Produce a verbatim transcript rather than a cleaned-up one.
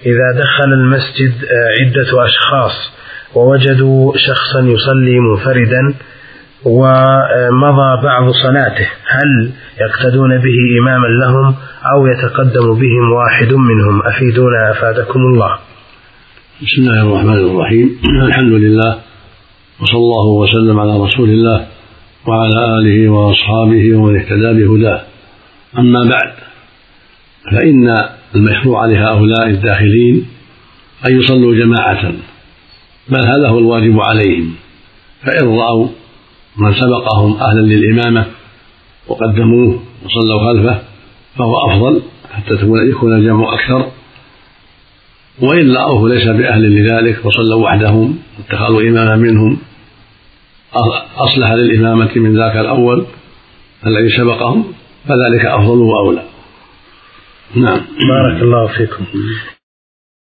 إذا دخل المسجد عدة أشخاص ووجدوا شخصا يصلي منفردا ومضى بعض صلاته، هل يقتدون به إماما لهم أو يتقدم بهم واحد منهم؟ أفيدونا أفادكم الله. بسم الله الرحمن الرحيم. الحمد لله وصلى الله وسلم على رسول الله وعلى آله وأصحابه ومن اهتدى بهداه. أما بعد، فإن المشروع لهؤلاء الداخلين أن يصلوا جماعة، بل هذا هو الواجب عليهم، فإن رأوا من سبقهم أهلا للإمامة وقدموه وصلوا خلفه فهو أفضل حتى يكون الجمع أكثر، وإن رأوه ليس بأهل لذلك وصلوا وحدهم واتخذوا إماما منهم أصلح للإمامة من ذاك الأول الذي سبقهم فذلك أفضل وأولى. نعم. بارك الله فيكم.